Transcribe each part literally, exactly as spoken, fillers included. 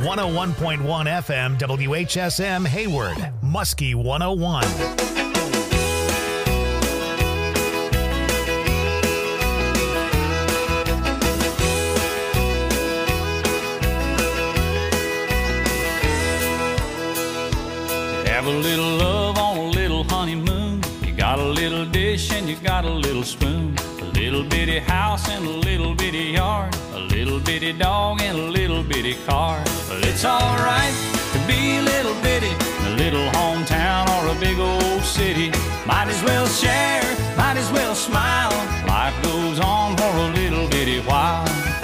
one oh one point one F M, W H S M Hayward, Muskie one oh one. Have a little love on a little honeymoon. You got a little dish and you got a little spoon. A little bitty house and a little bitty yard. A little bitty dog and a little bitty car. Well, it's alright to be a little bitty in a little hometown or a big old city. Might as well share, might as well smile. Life goes on for a little bitty while.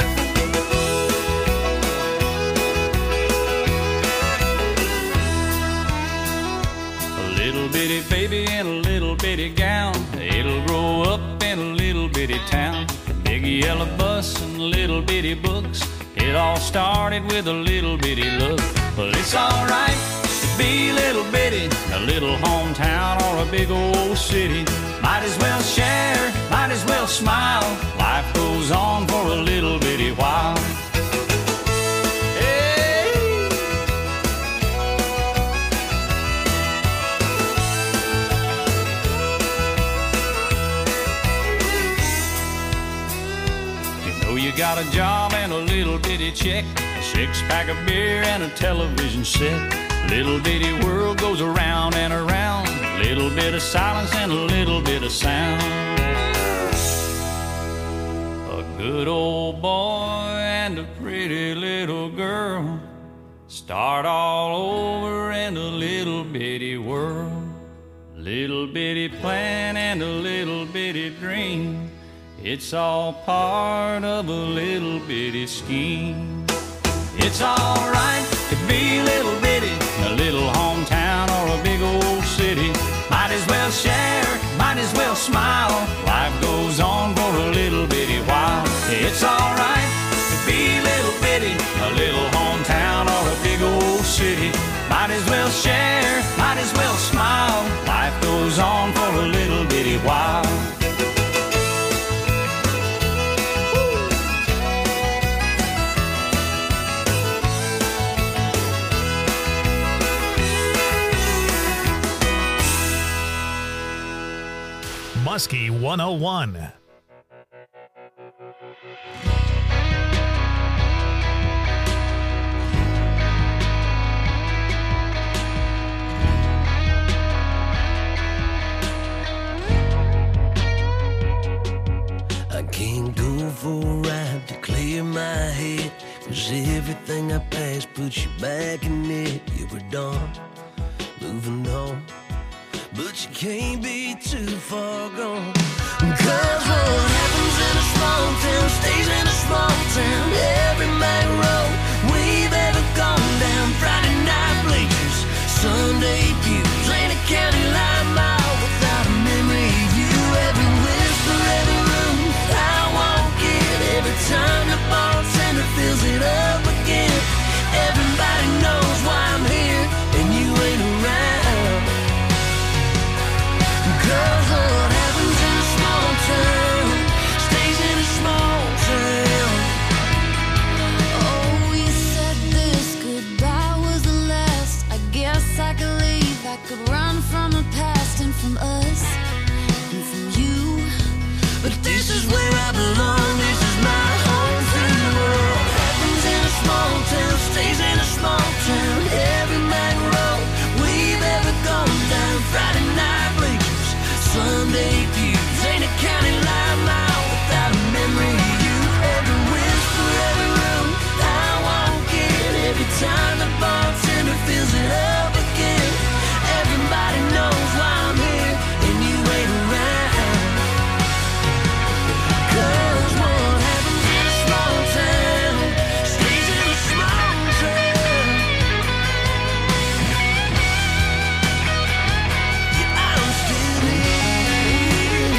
Little bitty baby in a little bitty gown. It'll grow up in a little bitty town. Big yellow bus and little bitty books. It all started with a little bitty look. Well, it's alright to be a little bitty in a little hometown or a big old city. Might as well share, might as well smile. Life goes on for a little bitty while. You got a job and a little bitty check, a six-pack of beer and a television set. Little bitty world goes around and around. Little bit of silence and a little bit of sound. A good old boy and a pretty little girl start all over in a little bitty world. Little bitty plan and a little bitty dream. It's all part of a little bitty scheme. It's alright to be a little bitty in a little hometown or a big old city. Might as well share, might as well smile. Life goes on for a little bitty while. It's alright to be a little bitty in a little hometown or a big old city. Might as well share, might as well smile. Life goes on for a little bitty while. Muskie one oh one. I can't go for a ride to clear my head, 'cause everything I pass puts you back in it. You were done, moving on, but you can't be too far gone. 'Cause what happens in a small town stays in a small town. Every main road we've ever gone down. Friday night bleachers, Sunday pews, ain't a county line mile without a memory of you. Every whisper, every room I walk in, every time the bartender fills it up again. Everybody knows why I'm here and you ain't around. 'Cause what happens in a small town stays in a small town. Oh, you said this goodbye was the last. I guess I could leave, I could run from the past and from us and from you. But this is where I belong, this is my home free world. What happens in a small town stays in a small town. Every main road we've ever gone down. Friday night bleachers, Sunday pews, ain't a county line mile without a memory of you. Every whisper, every room I walk in, every time the bartender fills it up again. Everybody knows why I'm here and you ain't around. 'Cause what happens in a small town stays in a small town. Yeah, I'm still here.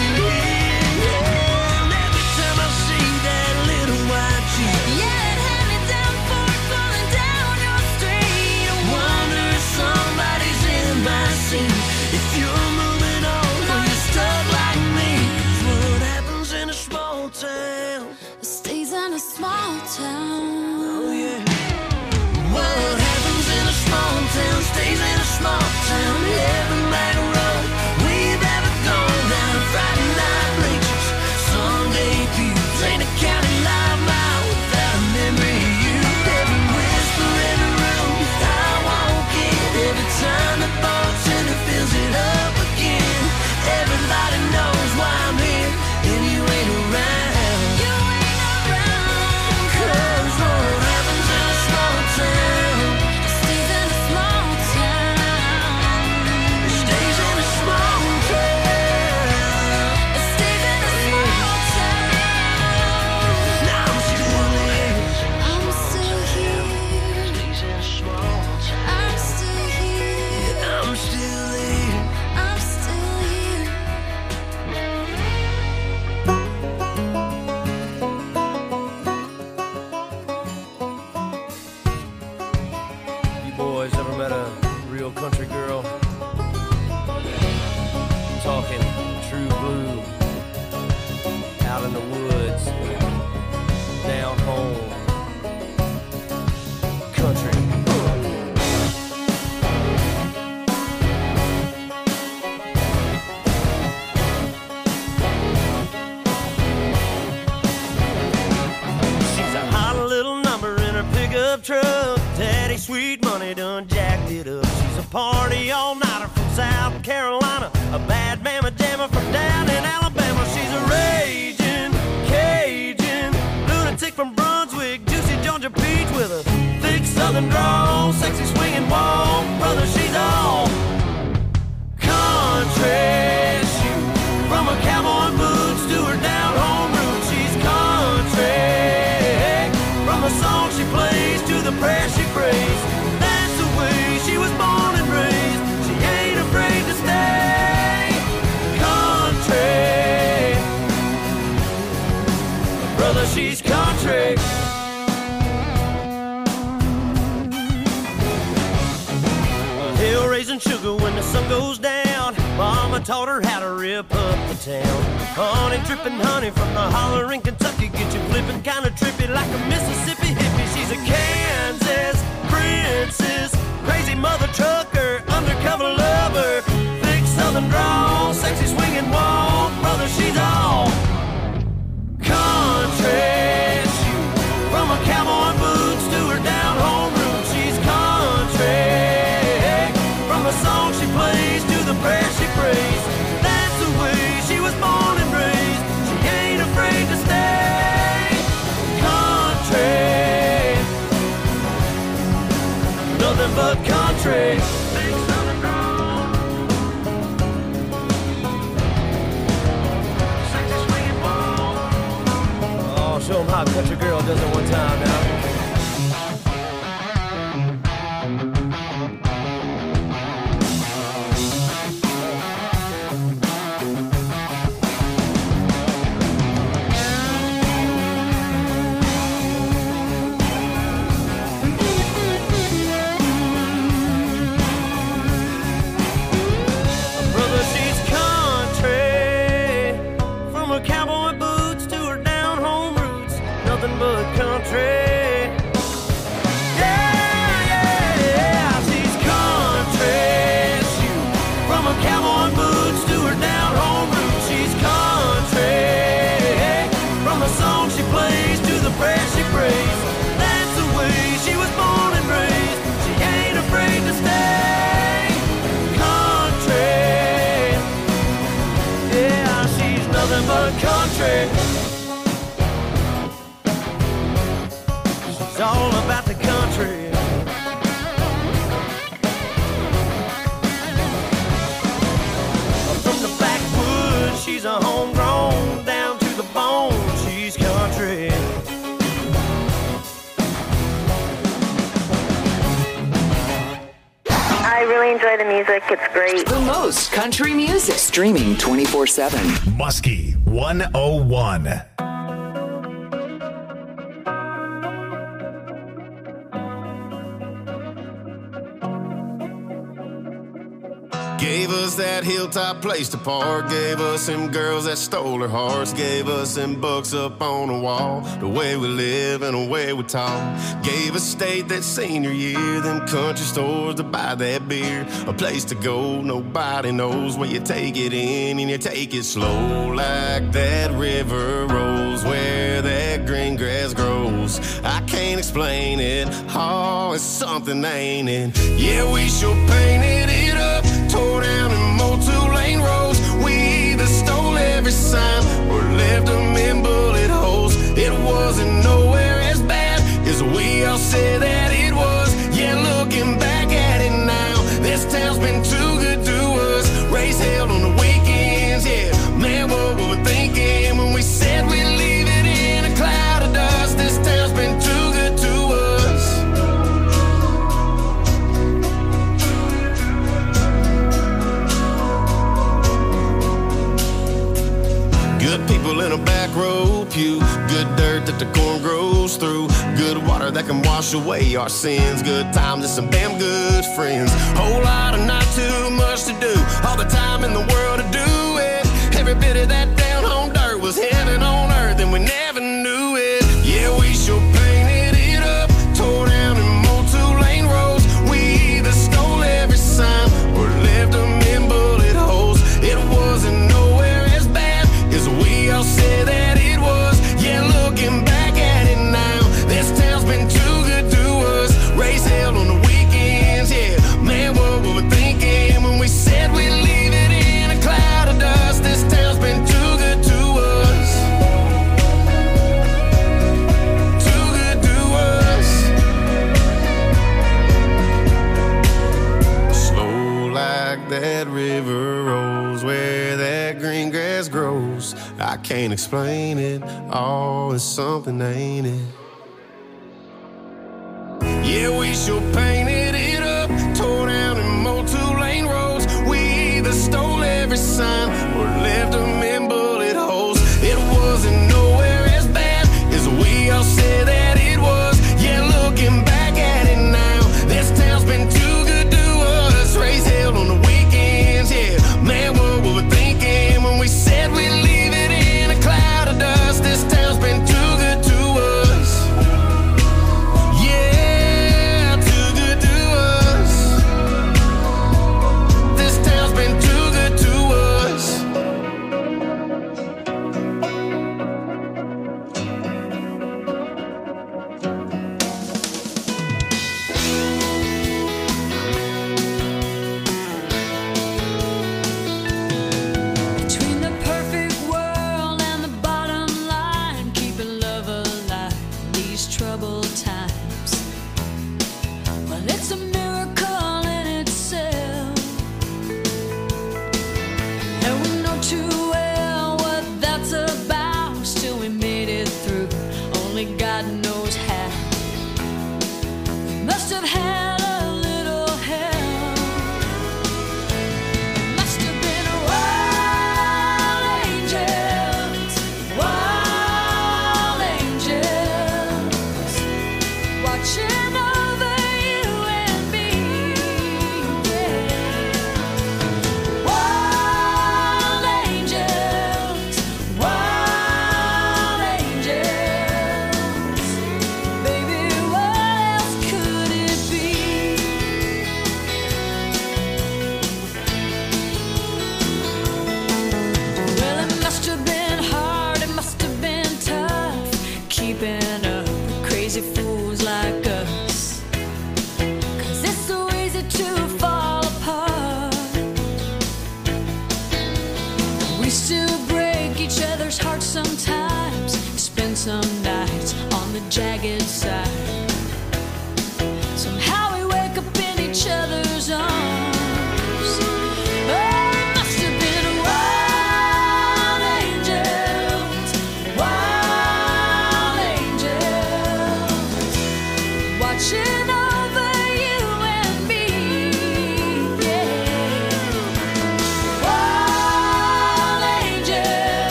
true blue. Out in the woods, down home, country. She's a hot little number in her pickup truck. Daddy Sweet Money done jacked it up. She's a party all-nighter from South Carolina, a bad mamma jammer from down in Alabama. She's a raging Cajun lunatic from Brunswick, juicy Georgia peach with a thick southern drawl, sexy swinging walk. Brother, she's all country. Shoot, from her cowboy boots to her down home roots, she's country. From the song she plays to the prayer she prays, that's the way she was born and raised. She ain't afraid to stay country. Brother, she's country. Hill raising sugar when the sun goes down. Mama taught her how to rip up the town. Honey dripping honey from the holler in Kentucky, get you flipping kinda trippy like a Mississippi hippie. She's a Kansas princess, crazy mother trucker, undercover lover, thick southern drawl, sexy swinging walk. Brother, she's all country. Shoot, from her cowboy boots to her down home roots, she's country. From the song she plays to the prayer she prays, that's the way she was born and raised. She ain't afraid to stay country. Nothing but country. Big southern drawl, sexy swinging ball. Oh, show 'em how a country girl does it one time now. Brother, she's country. From her cowboy boots to her down home roots, nothing but country. Yeah, yeah, yeah, she's country. Shoot, from her cowboy boots to her down home roots, she's country. From the song she plays to the prayer she prays, that's the way she was born and raised. She ain't afraid to stay country. Yeah, she's nothing but country. She's all about the country. From the backwoods, she's a homegrown, down to the bone, she's country. I really enjoy the music. It's great. The most country music. Streaming twenty-four seven. Muskie one oh one. Gave us that hilltop place to park. Gave us them girls that stole our hearts. Gave us them books up on the wall. The way we live and the way we talk. Gave us state that senior year. Them country stores to buy that beer. A place to go, nobody knows. Where you take it in and you take it slow. Like that river rolls where that green grass grows. I can't explain it. Oh, it's something, ain't it? Yeah, we sure painted it up. Tore down and mowed two-lane roads. We either stole every sign or left them in bullet holes. It wasn't nowhere as bad as we all said that it was. Yeah, looking back at it now, this town's been too good to us. Race held on the weekends, yeah. Man, what were we thinking when we said we'd leave it in a cloud of dust? This town's been too good to us. Good people in a back row pew. Good dirt that the corn grows through. Good water that can wash away our sins. Good times and some damn good friends. Whole lot of not too much to do. All the time in the world to do it. Every every bit of that down home dirt was heaven on earth, and we never knew it. Yeah, we sure painted it up, tore down and mowed two-lane roads. We either stole every sign or left them in bullet holes. It wasn't nowhere as bad as we all said that it was. Yeah, looking back at it now, this town's been too good to us. Race hell on the weekends, yeah. Man, what were we thinking when we said we'd leave it in a cloud of dust? This town's been too good to us. Too good to us. Slow like that river rolls, where that green grass grows. I can't explain it, all is something, ain't it? Yeah, we sure painted it up, tore down and mowed two-lane roads. We either stole every sign or left them in bullet holes. It wasn't nowhere as bad as we all said that it was. Yeah, looking back at it now, this town's been too good to us. Raise hell on the weekends, yeah. Man, what were we thinking when we said we'd leave it in a cloud of dust? This town's been too good to us. Yeah, too good to us. This town's been too good to us. Between the perfect world and the bottom line, keeping love alive in these troubled times. Well, it's a miracle in itself, and we know too well what that's about. Still, we made it through. Only God knows how. We must have had a little help. Must have been wild angels, wild angels, watching over you and me. Yeah. Wild angels, wild angels. Baby, what else could it be?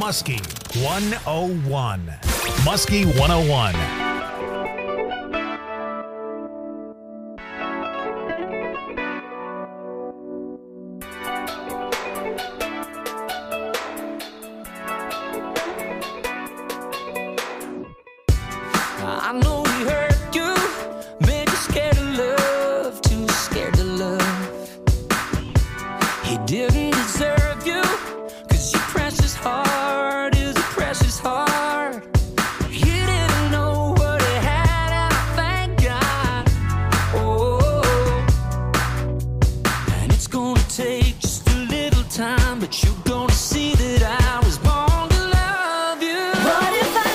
Muskie one oh one. Muskie one oh one. I know he hurt you, made you scared of love, too scared to love. He didn't deserve you, cause your precious heart is a precious heart. He didn't know what he had, and I thank God. Oh, and it's gonna take just a little time, but you're gonna see that I was born to love you. What if I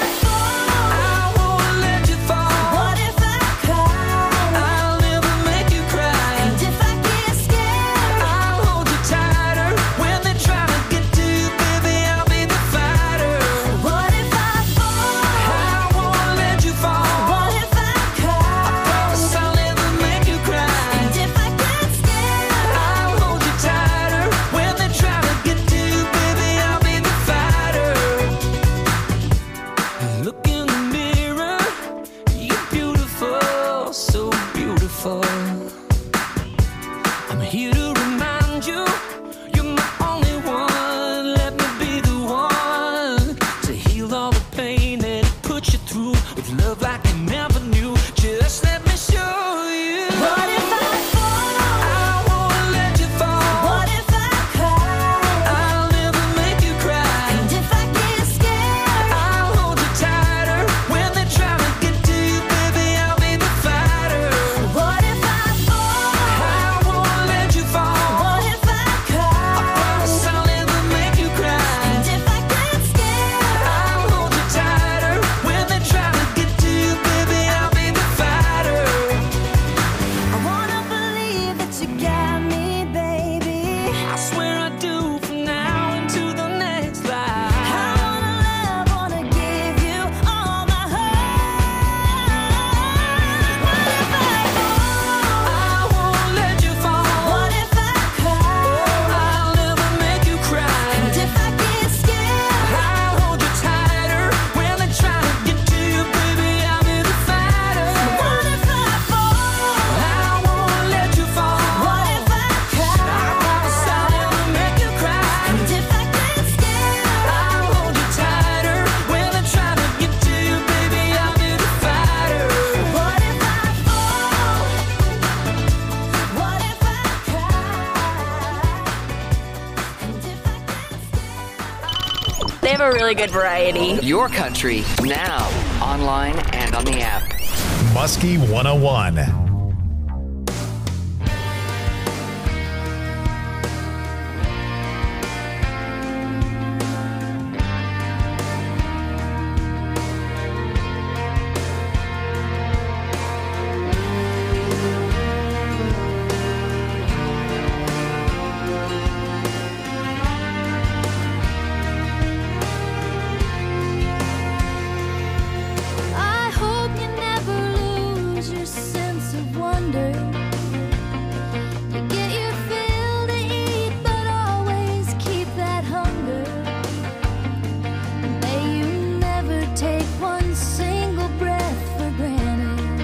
a really good variety. Your country, now, online and on the app. Muskie one oh one. I hope you never lose your sense of wonder. You get your fill to eat, but always keep that hunger. May you never take one single breath for granted.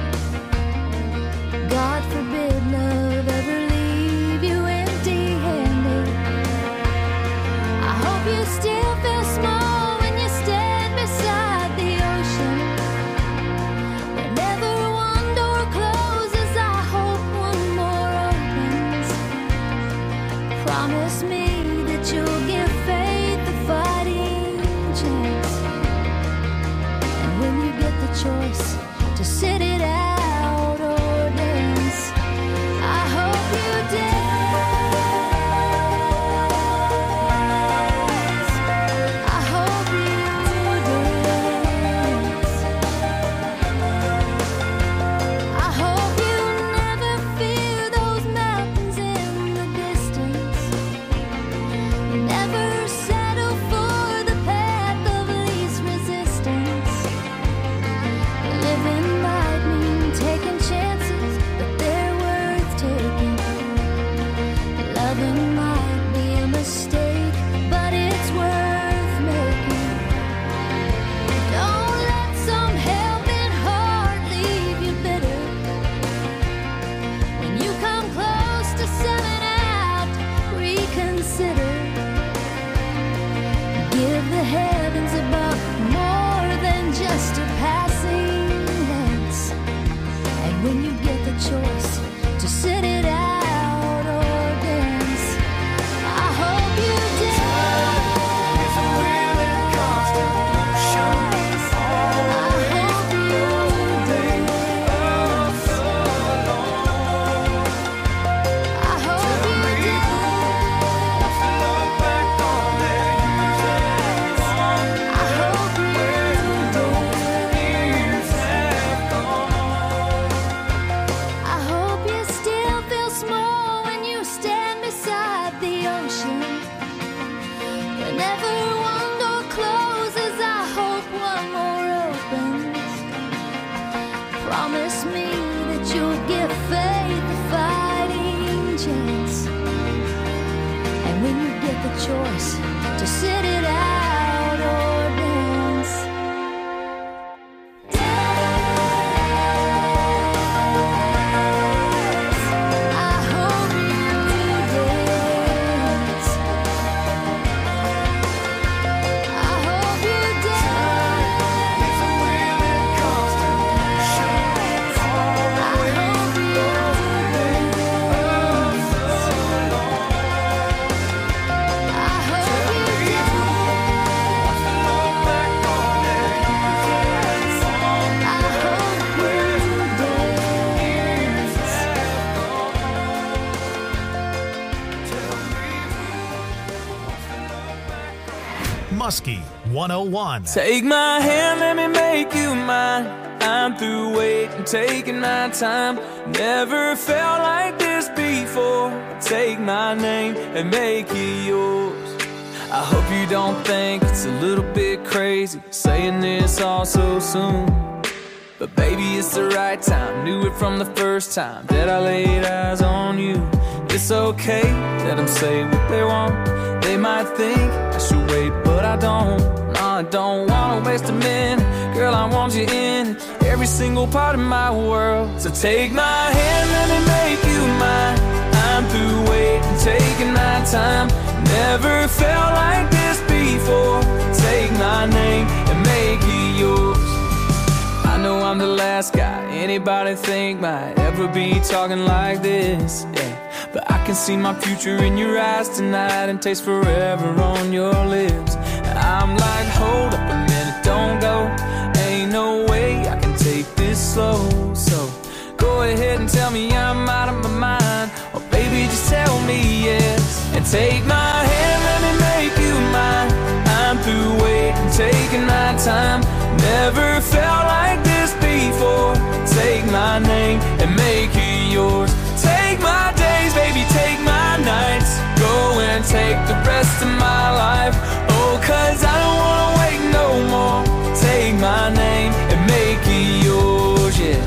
God forbid love ever leave you empty-handed. I hope you still feel small when you stand beside the ocean. Whenever one door closes, I hope one more opens. Promise me that you'll give faith a fighting chance. And when you get the choice to sit it out or dance, I hope you dance. just a passing glance. And when you get the choice to sit it out or dance, I hope you dance. It's a willing constant motion. I hope you dance. I hope you dance. Look back on their years have gone. I hope you years have gone. I hope you still feel small when you stand beside the ocean. Whenever one door closes, I hope one more opens. Promise me that you'll give faith a fighting chance. And when you get the choice to sit it out or dance, I hope you dance. I hope you dance. It's a willing constant motion. I hope you dance. I hope you dance. Look back on their years have gone. I hope you dance. Muskie one oh one. Take my hand, let me make you mine. I'm through waiting, taking my time. Never felt like this before. Take my name and make it yours. I hope you don't think it's a little bit crazy saying this all so soon. But baby, it's the right time. Knew it from the first time that I laid eyes on you. It's okay, let them say what they want. They might think I should wait, but I don't. No, I don't wanna waste a minute. Girl, I want you in every single part of my world. So take my hand, let me make you mine. I'm through waiting, taking my time. Never felt like this before. Take my name and make it yours. I know I'm the last guy anybody think might ever be talking like this, yeah. But I can see my future in your eyes tonight and taste forever on your lips. And I'm like, hold up a minute, don't go. Ain't no way I can take this slow. So go ahead and tell me I'm out of my mind, or baby, just tell me yes. And take my hand, let me make you mine. I'm through waiting, taking my time. Never felt like this before. Take my name and make it yours. Take my days, baby, take my nights. Go and take the rest of my life. Oh, cause I don't wanna wait no more. Take my name and make it yours, yeah.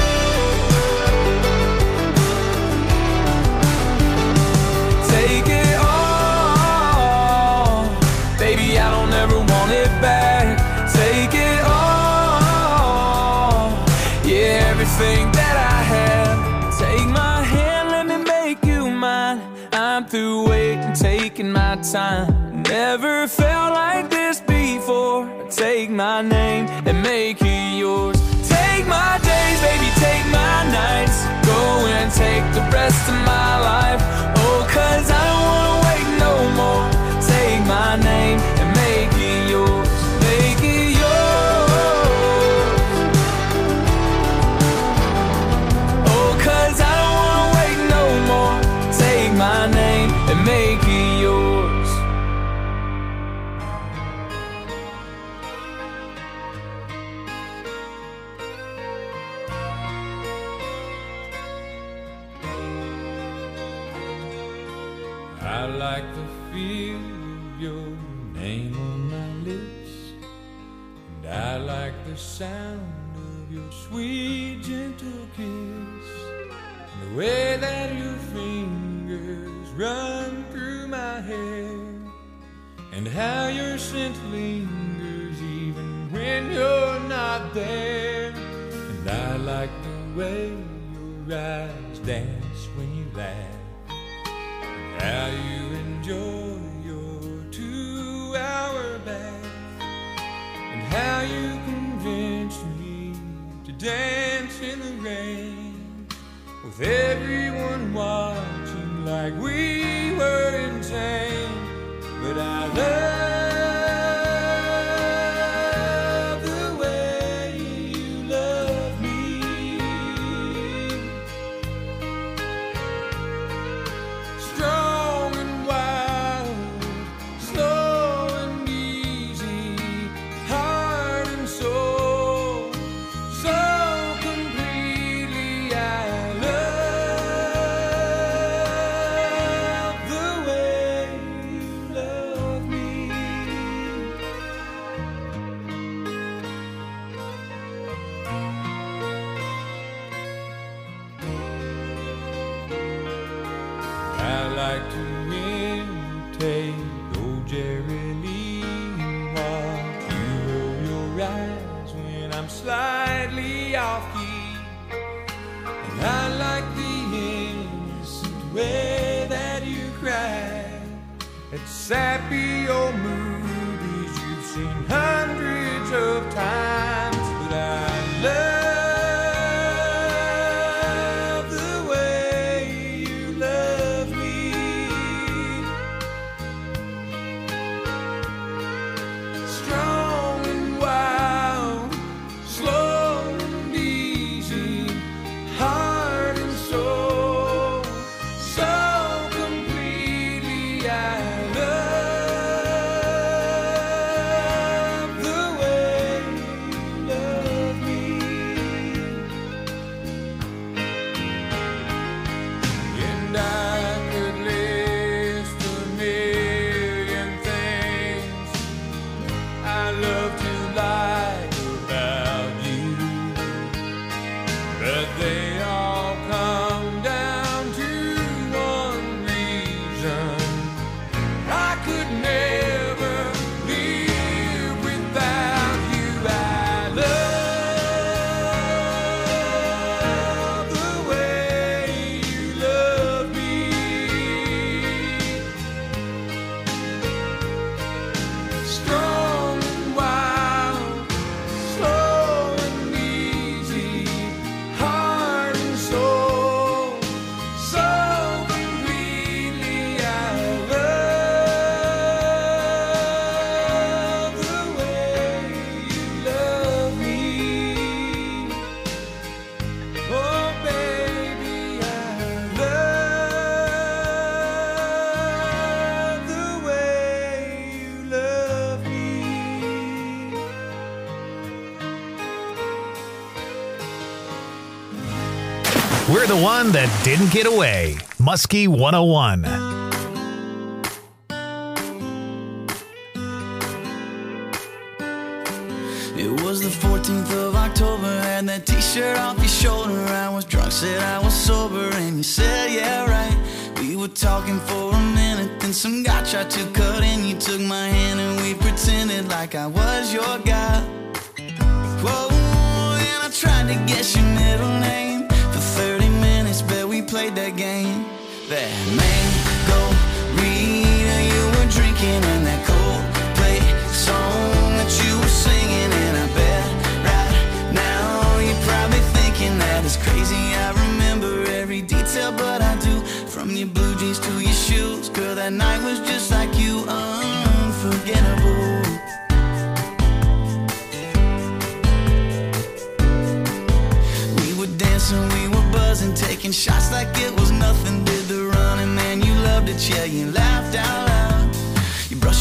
Take it all, baby, I don't ever want it back. Take it all, yeah, everything that I have. Take my hand, let me make you mine. I'm through waiting, taking my time. Never felt like this before. Take my name and make it yours. Take my days, baby, take my nights. Go and take the rest of my life. Oh, cause I don't wanna wait no more. Take my name and make it yours. Make it yours. Oh, cause I don't wanna wait no more. Take my name and make it yours. I like the feel of your name on my lips, and I like the sound of your sweet gentle kiss, and the way that your fingers run through my hair, and how your scent lingers even when you're not there. And I like the way your eyes dance when you laugh, how you enjoy your two-hour bath, and how you convince dance in the rain, with everyone watching like we were insane. But I love the way you love me, strong and wild, slow and easy, heart and soul, so completely. I love the way you love me. I like to imitate old Jerry Lee, watch you roll your eyes when I'm slightly off key. And I like the innocent way that you cry at sappy old movies you've seen hundreds of times. But I love the way you love me, strong and wild, slow and easy, heart and soul, so completely. I love the way you love me. And I could list a million things I love to like about you, but they all come down to one reason: I could never live without you. I love the way you love me, strong and wild, slow and easy, heart and soul, so completely. I love the way you love me. Oh baby, I love the way you love me. We're the one that didn't get away. Muskie one oh one. It was the fourteenth of October, had that t-shirt off your shoulder. I was drunk, said I was sober, and you said, yeah, right. We were talking for a minute, then some guy tried to cut in. You took my hand and we pretended like I was your guy. Whoa, and I tried to guess your middle name. For thirty minutes, bet we played that game. That mango Rita you were drinking, and that Coldplay song that you were singing. And I bet right now you're probably thinking that it's crazy I remember every detail, but I do. From your blue jeans to your shoes, girl, that night was just like you, unforgettable. We were dancing, we were buzzing, taking shots like it was nothing. Did the running, man, you loved it, yeah, you laughed out loud. You brushed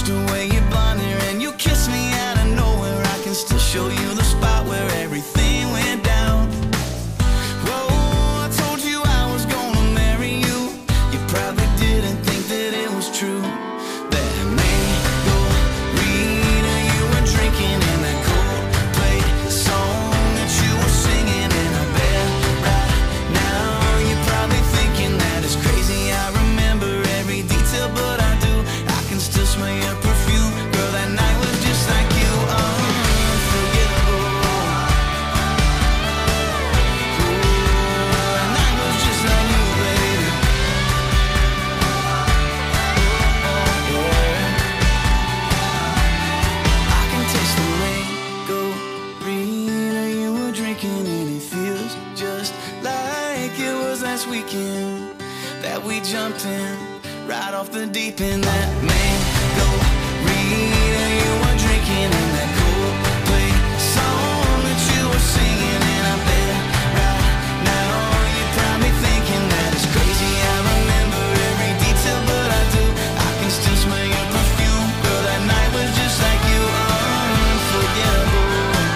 jumped in right off the deep end. That mango reader you were drinking and that Coldplay song that you were singing. And I bet right now you're probably thinking that it's crazy. I remember every detail, but I do. I can still smell your perfume. Girl, that night was just like you, unforgettable.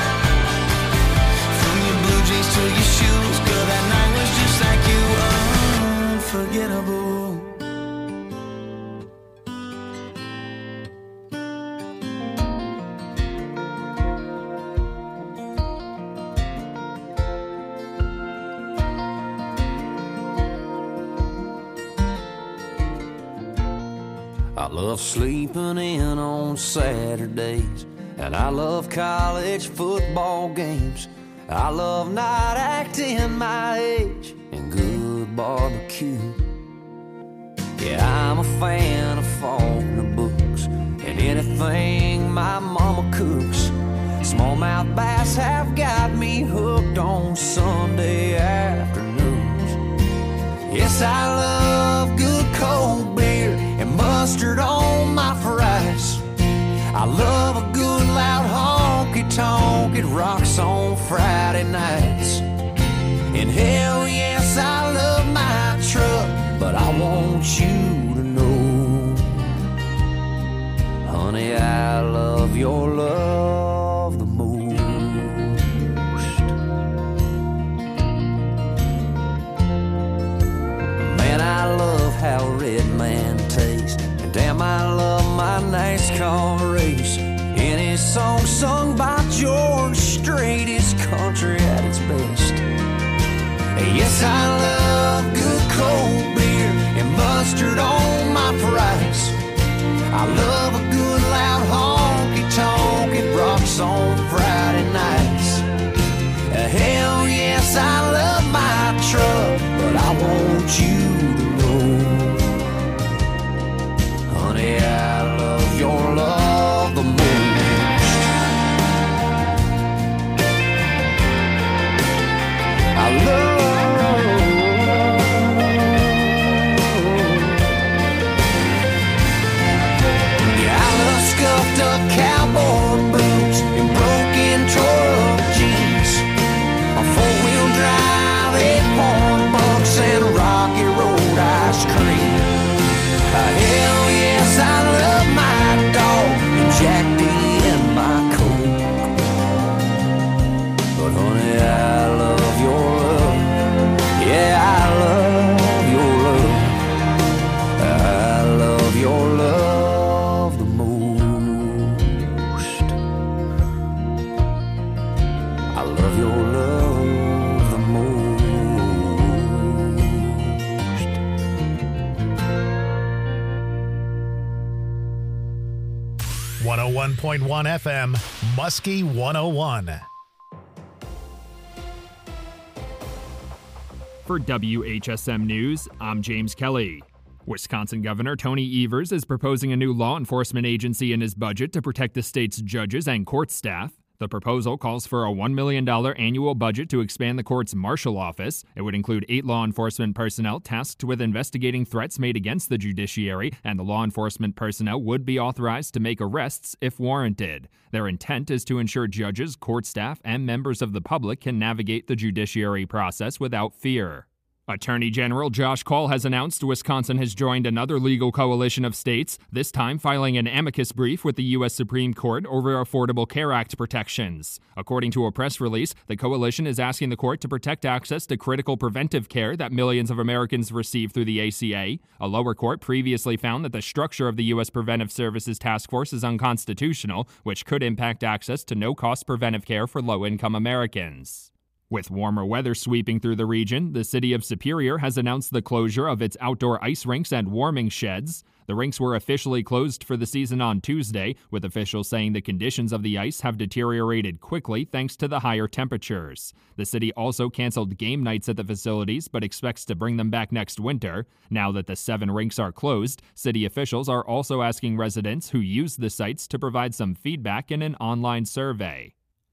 From your blue jeans to your shoes, girl, that night was just like you, unforgettable. I love sleeping in on Saturdays, and I love college football games. I love not acting my age and good barbecue. Yeah, I'm a fan of Faulkner books and anything my mama cooks. Smallmouth bass have got me hooked on Sunday afternoons. Yes, I love good cold beer and mustard on my fries. I love a good loud honky-tonk. It rocks on Friday nights. And hell yes, I love my truck, but I want you to know, honey, I love your love the most. Man, I love how Red Man tastes, and damn, I love my NASCAR race. Any song sung by George Strait is country at its best. Yes, I love good cold beer and mustard on my fries. I love a good loud honky-tonk. It rocks on Friday nights. Hell yes, I love my truck, but I want you to know, honey, I love your love the most. I love scuffed up cowboy boots and broken tore up jeans, a four-wheel drive, eight-point bucks, and Rocky Road ice cream. Uh, hell yes, I love my dog and Jack D and my Coke. But honey, I love your love. Yeah, I love your love. I love your love. one oh one point one F M, Muskie one oh one. For W H S M News, I'm James Kelly. Wisconsin Governor Tony Evers is proposing a new law enforcement agency in his budget to protect the state's judges and court staff. The proposal calls for a one million dollars annual budget to expand the court's marshal office. It would include eight law enforcement personnel tasked with investigating threats made against the judiciary, and the law enforcement personnel would be authorized to make arrests if warranted. Their intent is to ensure judges, court staff, and members of the public can navigate the judiciary process without fear. Attorney General Josh Kaul has announced Wisconsin has joined another legal coalition of states, this time filing an amicus brief with the U S Supreme Court over Affordable Care Act protections. According to a press release, the coalition is asking the court to protect access to critical preventive care that millions of Americans receive through the A C A. A lower court previously found that the structure of the U S Preventive Services Task Force is unconstitutional, which could impact access to no-cost preventive care for low-income Americans. With warmer weather sweeping through the region, the city of Superior has announced the closure of its outdoor ice rinks and warming sheds. The rinks were officially closed for the season on Tuesday, with officials saying the conditions of the ice have deteriorated quickly thanks to the higher temperatures. The city also canceled game nights at the facilities, but expects to bring them back next winter. Now that the seven rinks are closed, city officials are also asking residents who use the sites to provide some feedback in an online survey.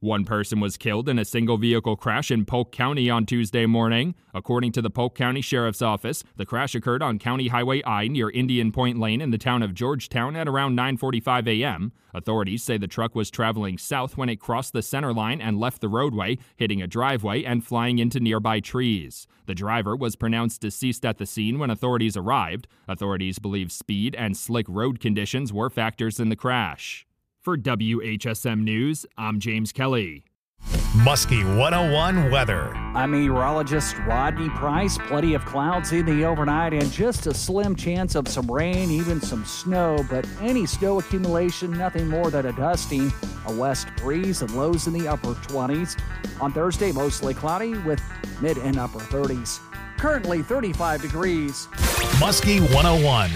One person was killed in a single-vehicle crash in Polk County on Tuesday morning. According to the Polk County Sheriff's Office, the crash occurred on County Highway I near Indian Point Lane in the town of Georgetown at around nine forty-five a.m. Authorities say the truck was traveling south when it crossed the center line and left the roadway, hitting a driveway and flying into nearby trees. The driver was pronounced deceased at the scene when authorities arrived. Authorities believe speed and slick road conditions were factors in the crash. For W H S M News, I'm James Kelly. Muskie one oh one weather. I'm meteorologist Rodney Price. Plenty of clouds in the overnight and just a slim chance of some rain, even some snow. But any snow accumulation, nothing more than a dusting. A west breeze and lows in the upper twenties. On Thursday, mostly cloudy with mid and upper thirties. Currently thirty-five degrees. Muskie one oh one.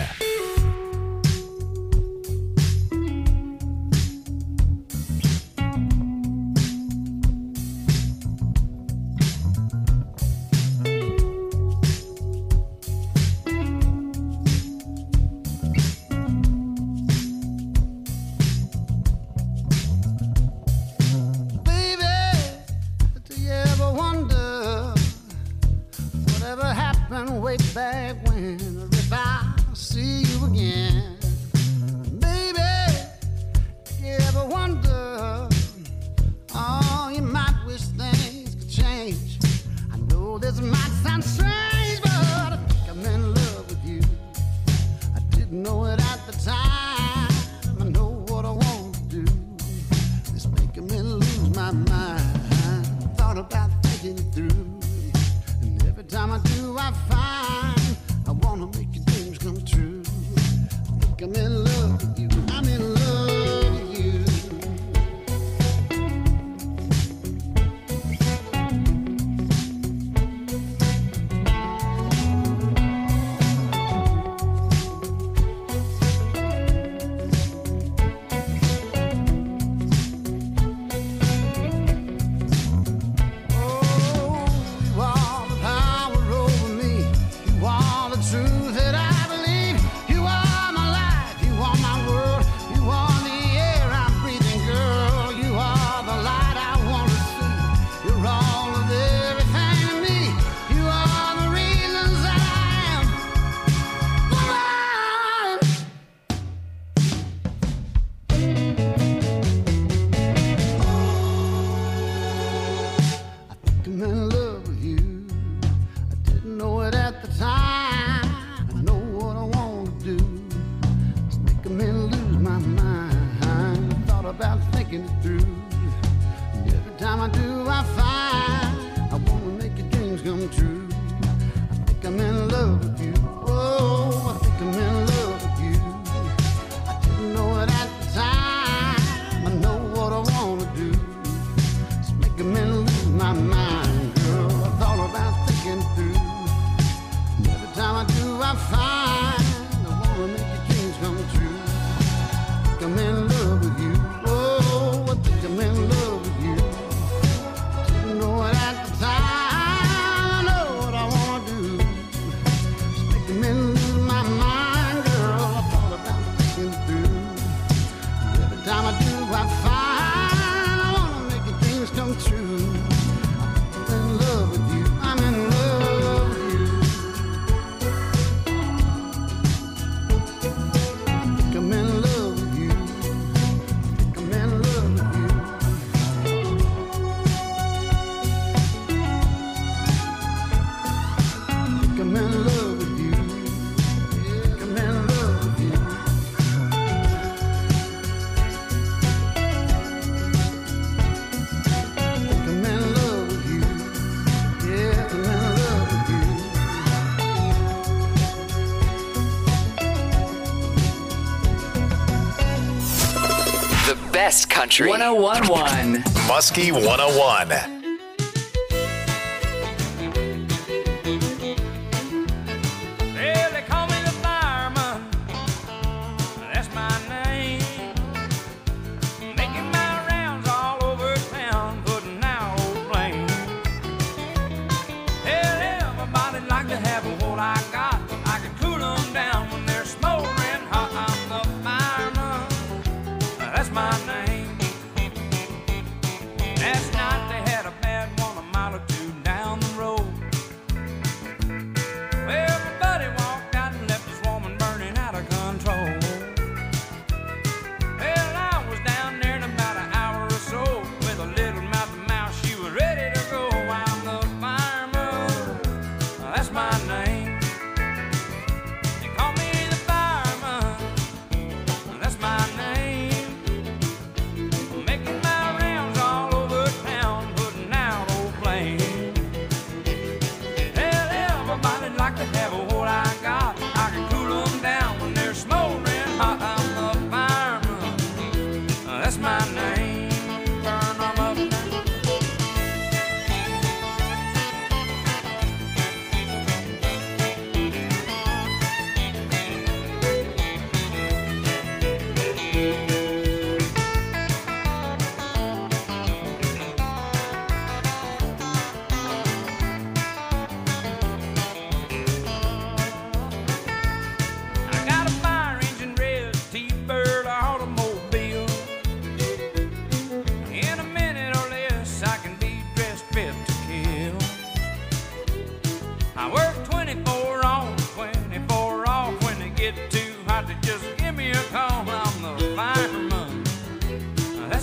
Way back when, or if I see you again, baby, you ever wonder, oh, you might wish things could change. I know this might sound strange, but I think I'm in love with you. I didn't know it at the time. I know what I want to do. It's making me lose my mind. Thought about thinking it through. Every time I do, I find I wanna make your dreams come true. I think I'm in love with you. I'm in love with you. Best Country one oh one point one Muskie one oh one. Well, they call me the fireman. That's my name. Making my rounds all over town, putting out old flames. Hell, everybody like to have what I got. I can cool them down when they're smoldering hot. I'm the fireman. That's my name.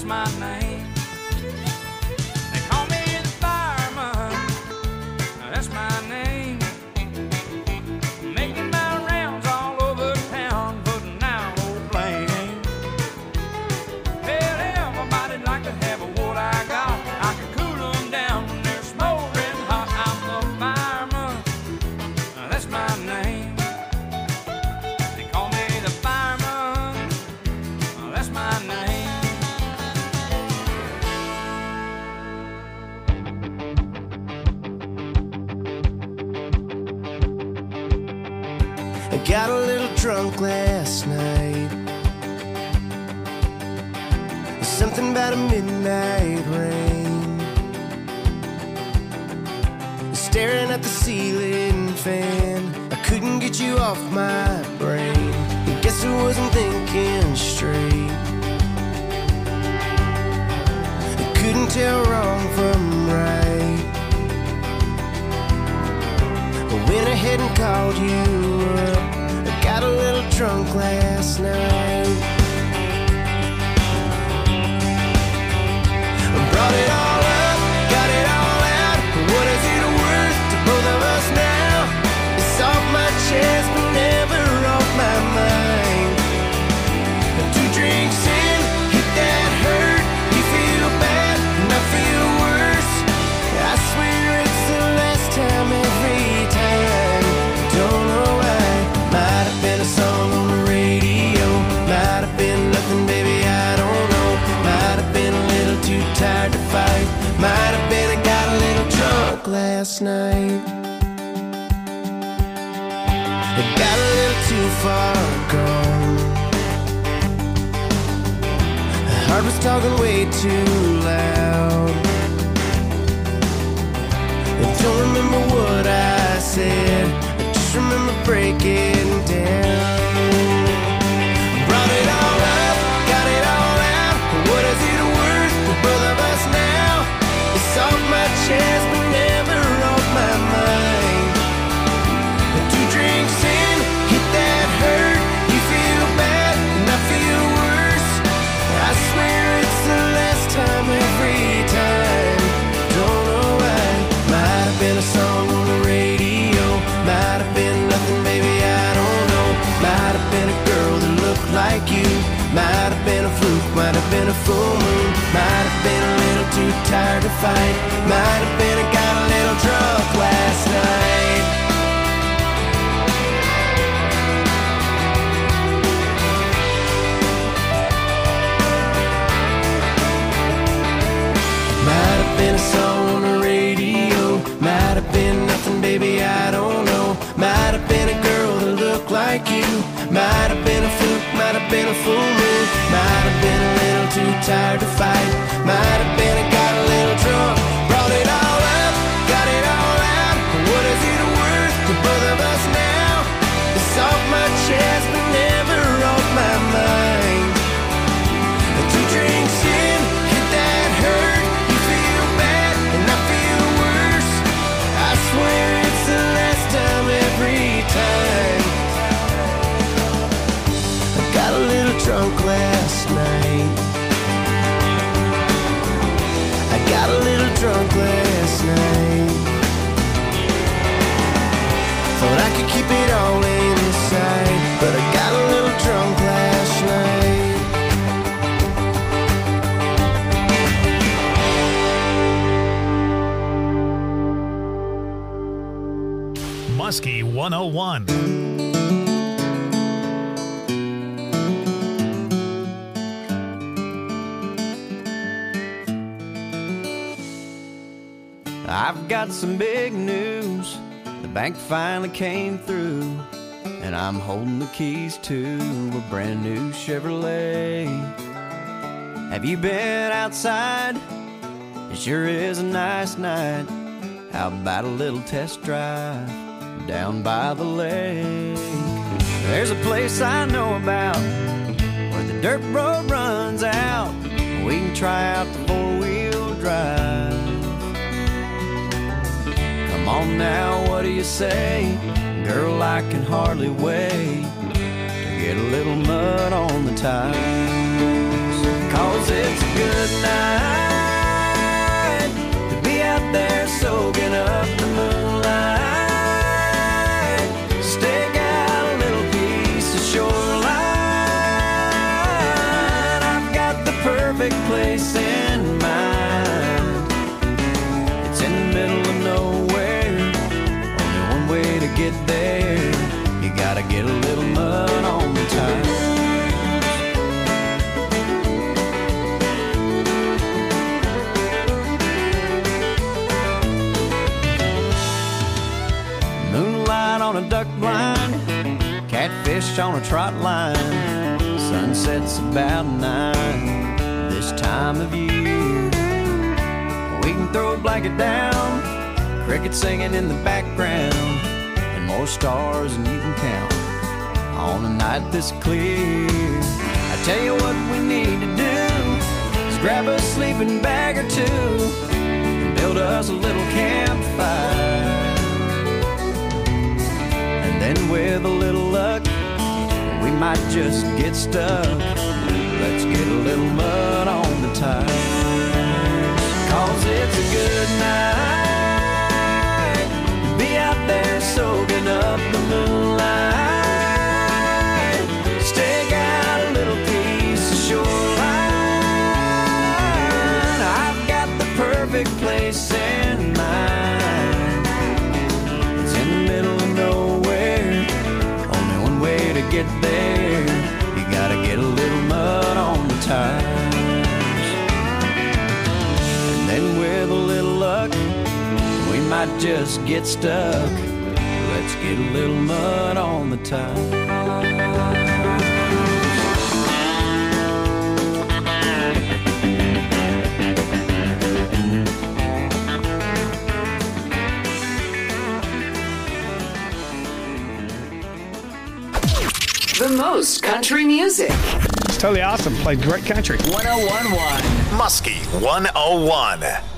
that's my name. They call me the fireman, that's my name. Making my rounds all over town, putting out old flames. Hell, everybody like to have what I got. I can cool them down when they're smoldering hot. I'm the fireman, that's my name. They call me the fireman, that's my name. I got a little drunk last night. Something about a midnight rain. Staring at the ceiling fan, I couldn't get you off my brain. I guess I wasn't thinking straight. I couldn't tell wrong from right. I went ahead and called you up. I got a little drunk last night. I brought it all up, got it all out. What is it worth to both of us now? It's off my chest but never off my mind. Two drinks in, hit that hurt. You feel bad and I feel worse. I swear it's the last time every time. Don't know why. Might have been a song on the radio. Might have been nothing, baby, I don't know. Might have been a little too tired to fight. Might have been I got a little drunk last night. I got a little too far gone. The heart was talking way too loud. I don't remember what I said, I just remember breaking down. Brought it all up, got it all out. What is it worth to both of us now? It's off my chest but never off my mind. Two drinks in, hit that hurt. You feel bad and I feel worse. I swear it's the last time every time. Don't know why. Might have been a song on the radio. Might have been nothing, baby, I don't know. Might have been a girl that looked like you. Might have been a fluke, might have been a full moon. Might have been a little too tired to fight. Might have been I got a little drunk last night. Might have been a song on the radio. Might have been nothing, baby, I don't know. Might have been a girl that looked like you. Might have been a fluke, might have been a full moon. Might have been a little too tired to fight. Might have been I got a little drunk. Brought it all up, got it all out. What is it worth to both of us now? It's off my chest but never off my mind. Two drinks in, hit that hurt. You feel bad and I feel worse. I swear it's the last time every time. I got a little drunk last night. I got a little drunk last night. Thought I could keep it all inside, but I got a little drunk last night. Muskie one oh one. I've got some big news. The bank finally came through, and I'm holding the keys to a brand new Chevrolet. Have you been outside? It sure is a nice night. How about a little test drive down by the lake? There's a place I know about where the dirt road runs out. We can try out the four-wheel drive. Come on now, what do you say? Girl, I can hardly wait to get a little mud on the tires. Cause it's a good the perfect place in mind. It's in the middle of nowhere, only one way to get there. You gotta get a little mud on the tires. Moonlight on a duck blind, catfish on a trot line. Sunset's about nine this time of year. We can throw a blanket down, crickets singing in the background, and more stars than you can count on a night this clear. I tell you what we need to do is grab a sleeping bag or two and build us a little campfire. And then with a little luck, we might just get stuck. Let's get a little mud on the tires. Cause it's a good night to be out there soaking up the moonlight. Stake out a little piece of shoreline. I've got the perfect place in mind. It's in the middle of nowhere, only one way to get there. You gotta get a little mud on the tires. And then with a little luck, we might just get stuck. Let's get a little mud on the tires. The most country music. It's totally awesome. Played great country. one oh one point one. Muskie one oh one.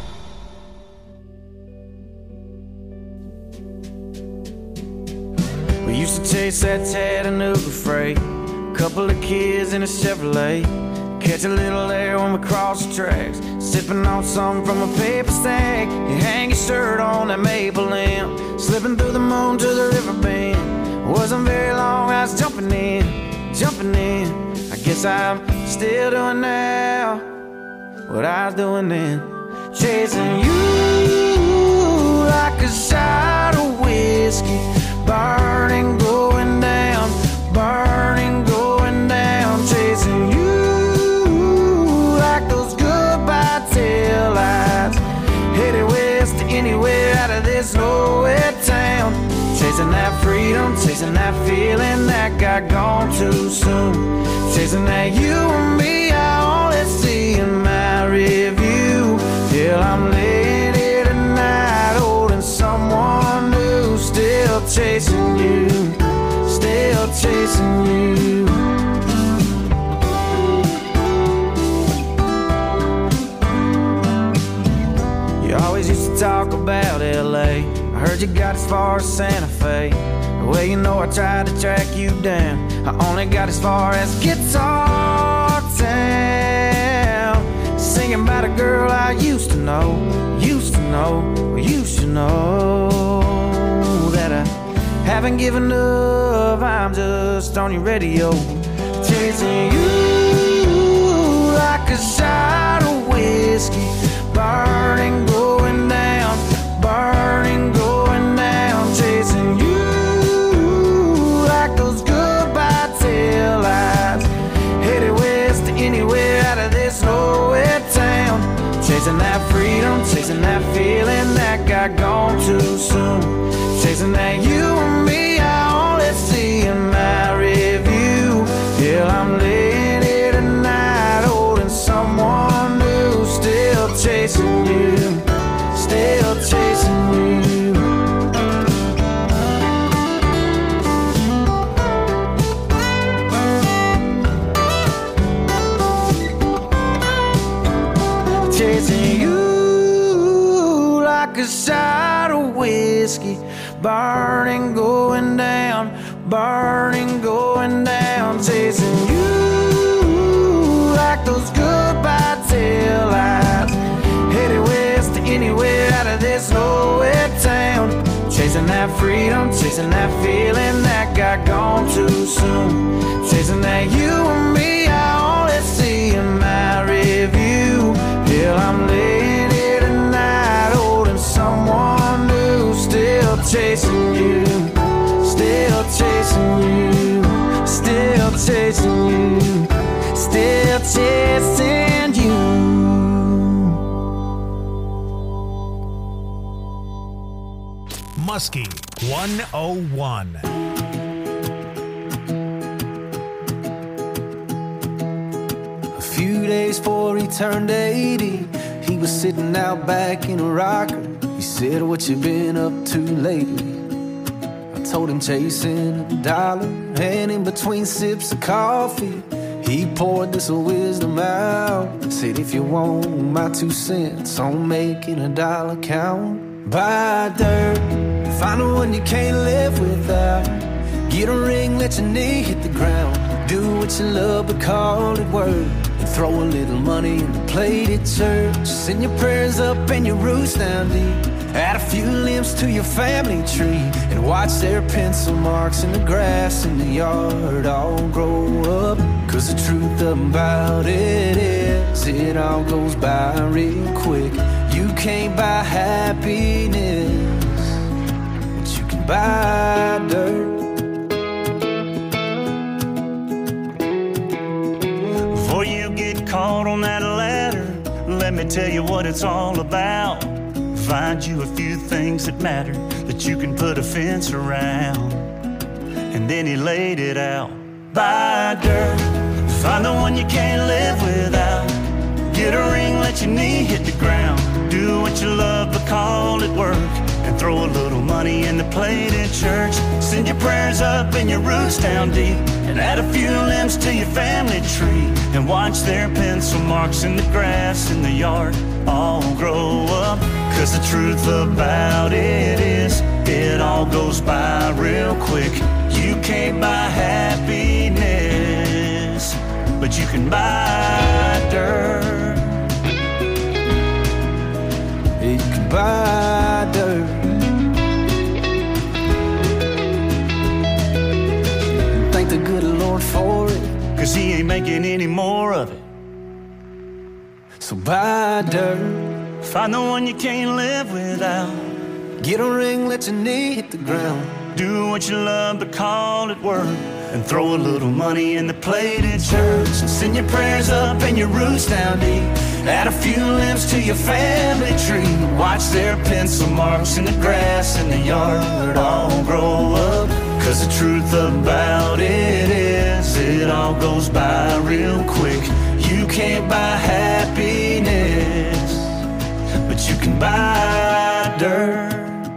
We used to chase that Chattanooga freight, couple of kids in a Chevrolet, catch a little air when we cross the tracks, sipping on something from a paper stack. You hang your shirt on that maple limb, slipping through the moon to the river bend. Wasn't very long, I was jumping in, jumping in. I guess I'm still doing now what I was doing then. Chasing you like a shot of whiskey, burning, going down, burning, going down. Chasing you like those goodbye tail lights, headed west to anywhere out of this nowhere town. Chasing that freedom, chasing that feeling that got gone too soon. Chasing that you and me, I only see in my review. Till I'm laying here tonight, holding someone new. Still chasing you, still chasing you. You always used to talk about L A. I heard you got as far as Santa Fe. Well, you know I tried to track you down. I only got as far as Guitar Town, singing about a girl I used to know, used to know, well, you should know that I haven't given up. I'm just on your radio, chasing you like a shot of whiskey, burning, going down, burning, going down. Chasing you like those goodbye tail lights, headed west to anywhere out of this nowhere town. Chasing that freedom, chasing that feeling that got gone too soon. Chasing that you and me, I only see in my review. Till I'm laying here tonight, holding someone new. Still chasing you, still chasing you. Chasing you like a shot of whiskey, burning, going down, burning, going down. Chasing you like those goodbye tail lights, headed west to anywhere out of this nowhere town. Chasing that freedom, chasing that feeling that got gone too soon. Chasing that you and me, I only see in my Muskie one oh one. A few days before he turned eighty, he was sitting out back in a rocker. He said, "What you been up to lately?" I told him chasing a dollar, and in between sips of coffee, he poured this wisdom out. Said, "If you want my two cents on making a dollar count, buy dirt, find the one you can't live without. Get a ring, let your knee hit the ground. Do what you love, but call it work. And throw a little money in the plate at church. Send your prayers up and your roots down deep. Add a few limbs to your family tree, and watch their pencil marks in the grass in the yard all grow up. Cause the truth about it is, it all goes by real quick. You can't buy happiness, but you can buy dirt." Before you get caught on that ladder, let me tell you what it's all about. Find you a few things that matter that you can put a fence around. And then he laid it out. Buy dirt, find the one you can't live without. Get a ring, let your knee hit the ground. Do what you love, but call it work. And throw a little money in the plate at church. Send your prayers up and your roots down deep. And add a few limbs to your family tree. And watch their pencil marks in the grass in the yard all grow up. Cause the truth about it is, it all goes by real quick. You can't buy happiness, but you can buy dirt. You can buy dirt. Thank the good Lord for it, cause he ain't making any more of it. So buy dirt, find the one you can't live without. Get a ring, let your knee hit the ground. Do what you love, but call it work. And throw a little money in the plate at church. And send your prayers up and your roots down deep. Add a few limbs to your family tree. Watch their pencil marks in the grass in the yard all grow up. Cause the truth about it is, it all goes by real quick. You can't buy happiness, but you can buy dirt.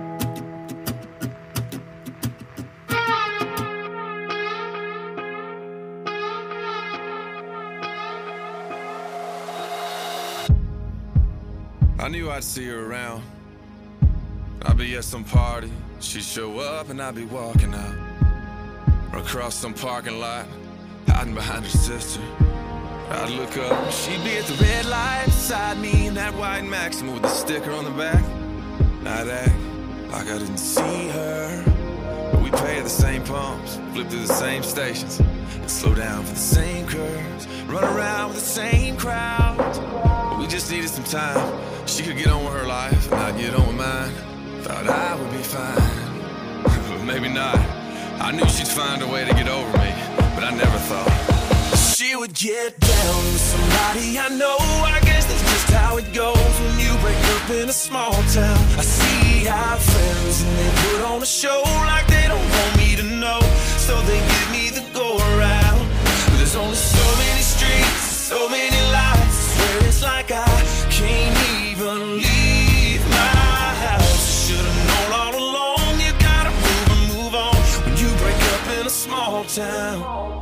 I knew I'd see her around. I'd be at some party, she'd show up and I'd be walking out. Or across some parking lot, hiding behind her sister. I'd look up, she'd be at the red light beside me in that white Maxima with the sticker on the back. I'd act like I didn't see her, but we pay at the same pumps, flip through the same stations, and slow down for the same curves, run around with the same crowds. But we just needed some time. She could get on with her life, and I'd get on with mine. Thought I would be fine, but maybe not. I knew she'd find a way to get over me, but I never thought she would get down with somebody I know. I guess that's just how it goes when you break up in a small town. I see our friends and they put on a show like they don't want me to know, so they give me the go around. But there's only so many streets, so many lights. I swear it's like I can't even leave my house. Should've known all along, you gotta move and move on when you break up in a small town.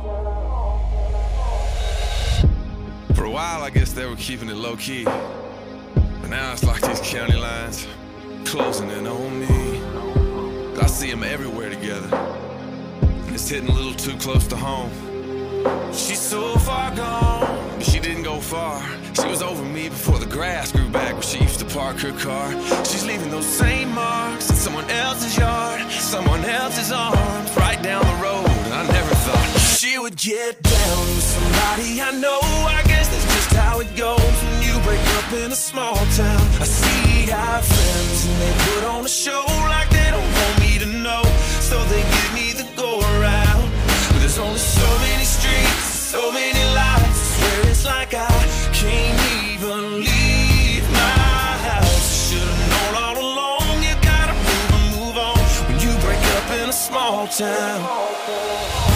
For a while, I guess they were keeping it low-key, but now it's like these county lines closing in on me. I see them everywhere together, and it's hitting a little too close to home. She's so far gone, but she didn't go far. She was over me before the grass grew back where she used to park her car. She's leaving those same marks in someone else's yard, someone else's arms, right down the road. And I never thought she would get down with somebody I know. I guess that's just how it goes when you break up in a small town. I see our friends and they put on a show like they don't want me to know, so they give me the go around. But there's only so many streets, so many lights. I swear it's like I can't even leave my house. Should've known all along, you gotta move and move on small town.